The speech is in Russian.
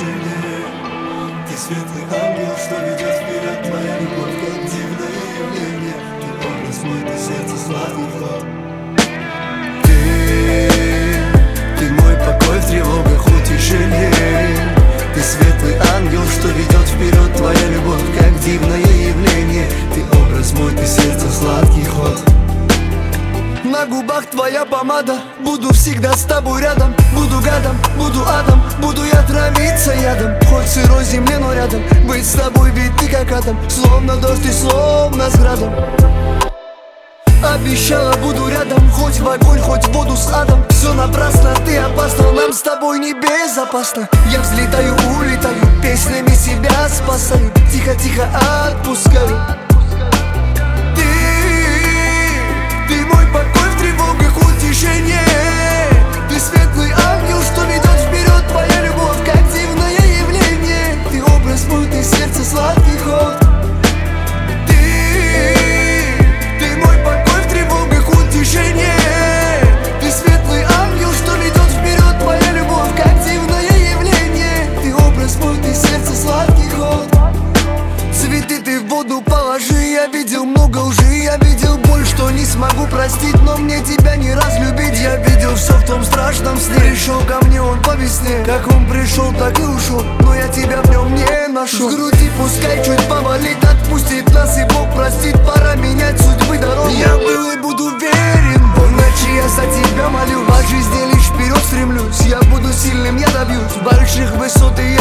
утешение. Ты светлый ангел, что ведет вперед, твоя любовь как дивное явление. Ты образ мой, ты сердце сладкий ход. Ты мой покой в тревогах, утешение. Ты светлый ангел, что ведет вперед, твоя любовь как дивное явление. Ты образ мой, ты сердце сладкий ход. На губах твоя помада, буду всегда с тобой рядом. Буду гадом, буду адом, буду я травиться ядом. Хоть сырой земле, но рядом. Быть с тобой, ведь ты как атом. Словно дождь и словно с градом. Обещала, буду рядом. Хоть в огонь, хоть в воду с адом. Все напрасно, ты опасна, нам с тобой небезопасно. Я взлетаю, улетаю, песнями себя спасаю. Тихо-тихо отпускаю. Ты мой покой в тревогах, утешение. Ты светлый ангел, что ведет вперед, твоя любовь как дивное явление. Ты образ мой, ты сердце сладкий ход. Ты мой покой в тревогах, утешение. Ты светлый ангел, что ведет вперед, твоя любовь как дивное явление. Ты образ мой, ты сердце сладкий ход. Цветы ты в воду положи, я видел много лжи, я видел боль, что не смогу простить, но мне тебя не разлюбить. Я видел все в том страшном сне. Пришел ко мне он по весне, как он пришел, так и ушел, но я тебя в нем не нашел. С груди пускай чуть повалит, отпустит нас и Бог простит. Пора менять судьбы дорогу. Я был и буду верен, Бог. Ночи я за тебя молю, по жизни лишь вперед стремлюсь. Я буду сильным, я добьюсь больших высот и